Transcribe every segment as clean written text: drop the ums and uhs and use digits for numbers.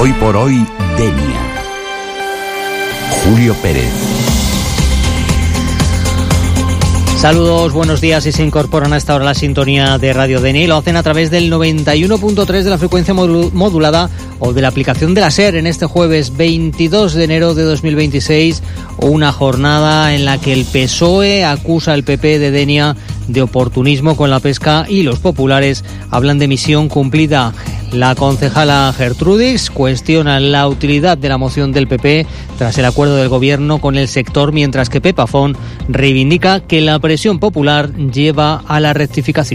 Hoy por hoy, Denia. Julio Pérez. Saludos, buenos días, y se incorporan a esta hora la sintonía de Radio Denia y lo hacen a través del 91.3 de la frecuencia modulada o de la aplicación de la SER en este jueves 22 de enero de 2026, una jornada en la que el PSOE acusa al PP de Denia de oportunismo con la pesca y los populares hablan de misión cumplida. La concejala Gertrudis cuestiona la utilidad de la moción del PP tras el acuerdo del gobierno con el sector, mientras que Pepa Font reivindica que la presión popular lleva a la rectificación.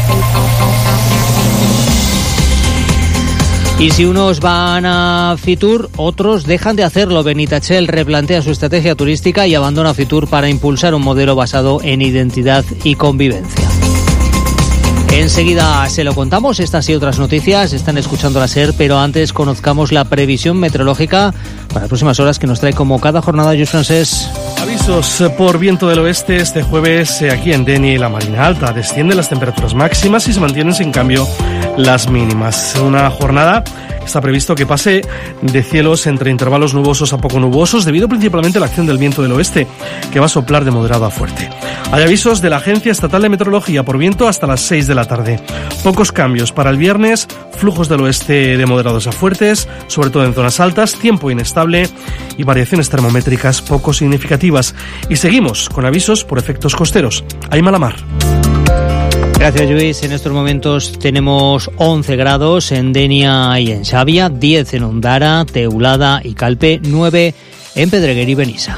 Y si unos van a Fitur, otros dejan de hacerlo. Benitachell replantea su estrategia turística y abandona Fitur para impulsar un modelo basado en identidad y convivencia. Enseguida se lo contamos, estas y otras noticias, están escuchando la SER, pero antes conozcamos la previsión meteorológica para las próximas horas que nos trae como cada jornada Lluís Francés. Avisos por viento del oeste este jueves aquí en Denia y la Marina Alta. Descienden las temperaturas máximas y se mantienen sin cambio las mínimas. Una jornada que está previsto que pase de cielos entre intervalos nubosos a poco nubosos, debido principalmente a la acción del viento del oeste, que va a soplar de moderado a fuerte. Hay avisos de la Agencia Estatal de Meteorología por viento hasta las 6 de la tarde. Pocos cambios para el viernes, flujos del oeste de moderados a fuertes, sobre todo en zonas altas, tiempo inestable y variaciones termométricas poco significativas. Y seguimos con avisos por efectos costeros. Hay mala mar. Gracias, Lluís. En estos momentos tenemos 11 grados en Denia y en Xàbia, 10 en Ondara, Teulada y Calpe, 9 en Pedreguer y Benissa.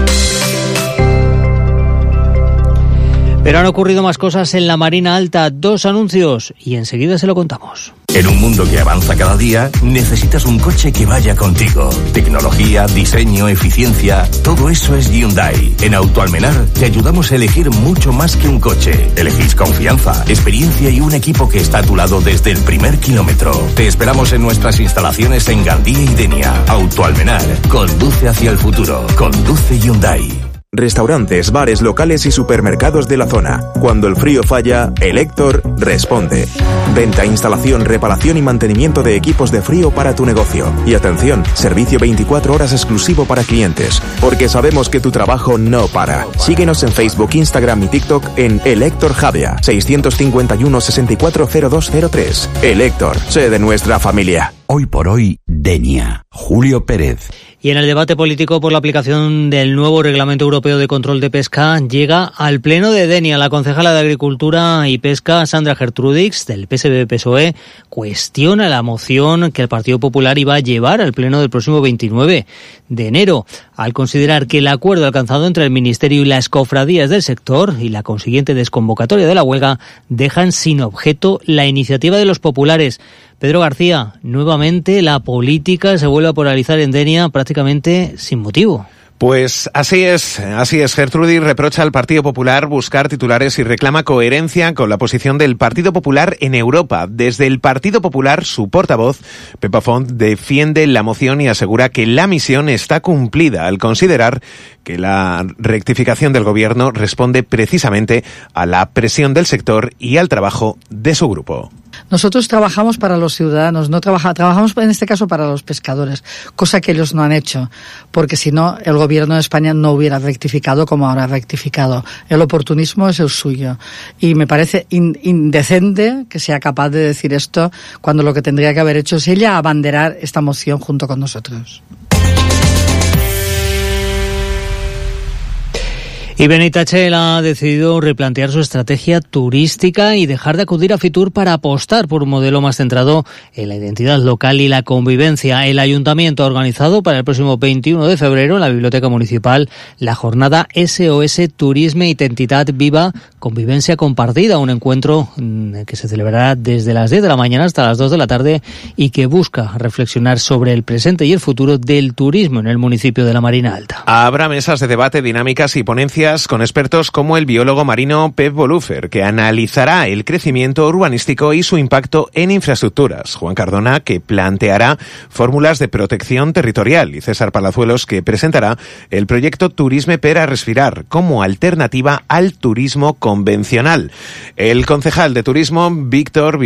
Pero han ocurrido más cosas en la Marina Alta, 2 anuncios y enseguida se lo contamos. En un mundo que avanza cada día, necesitas un coche que vaya contigo. Tecnología, diseño, eficiencia, todo eso es Hyundai. En Autoalmenar te ayudamos a elegir mucho más que un coche. Elegís confianza, experiencia y un equipo que está a tu lado desde el primer kilómetro. Te esperamos en nuestras instalaciones en Gandía y Denia. Autoalmenar, conduce hacia el futuro. Conduce Hyundai. Restaurantes, bares, locales y supermercados de la zona. Cuando el frío falla, Elector responde. Venta, instalación, reparación y mantenimiento de equipos de frío para tu negocio. Y atención, servicio 24 horas exclusivo para clientes. Porque sabemos que tu trabajo no para. Síguenos en Facebook, Instagram y TikTok en Elector Javea, 651 640203. Elector, sé de nuestra familia. Hoy por hoy, Denia. Julio Pérez. Y en el debate político por la aplicación del nuevo Reglamento Europeo de Control de Pesca, llega al Pleno de Denia la concejala de Agricultura y Pesca, Sandra Gertrudis, del PSB-PSOE, cuestiona la moción que el Partido Popular iba a llevar al Pleno del próximo 29 de enero, al considerar que el acuerdo alcanzado entre el Ministerio y las cofradías del sector y la consiguiente desconvocatoria de la huelga dejan sin objeto la iniciativa de los populares. Pedro García, nuevamente la política se vuelve a polarizar en Denia prácticamente sin motivo. Pues así es. Gertrudis reprocha al Partido Popular buscar titulares y reclama coherencia con la posición del Partido Popular en Europa. Desde el Partido Popular, su portavoz, Pepa Font, defiende la moción y asegura que la misión está cumplida al considerar que la rectificación del gobierno responde precisamente a la presión del sector y al trabajo de su grupo. Nosotros trabajamos para los ciudadanos, trabajamos en este caso para los pescadores, cosa que ellos no han hecho, porque si no, el gobierno de España no hubiera rectificado como ahora ha rectificado. El oportunismo es el suyo. Y me parece indecente que sea capaz de decir esto cuando lo que tendría que haber hecho es ella abanderar esta moción junto con nosotros. Y Benitachell ha decidido replantear su estrategia turística y dejar de acudir a Fitur para apostar por un modelo más centrado en la identidad local y la convivencia. El Ayuntamiento ha organizado para el próximo 21 de febrero en la Biblioteca Municipal la jornada SOS Turisme Identitat Viva, Convivencia Compartida, un encuentro que se celebrará desde las 10 de la mañana hasta las 2 de la tarde y que busca reflexionar sobre el presente y el futuro del turismo en el municipio de la Marina Alta. Habrá mesas de debate, dinámicas y ponencias con expertos como el biólogo marino Pep Bolúfer, que analizará el crecimiento urbanístico y su impacto en infraestructuras. Juan Cardona, que planteará fórmulas de protección territorial, y César Palazuelos, que presentará el proyecto Turisme per a Respirar como alternativa al turismo convencional. El concejal de turismo, Víctor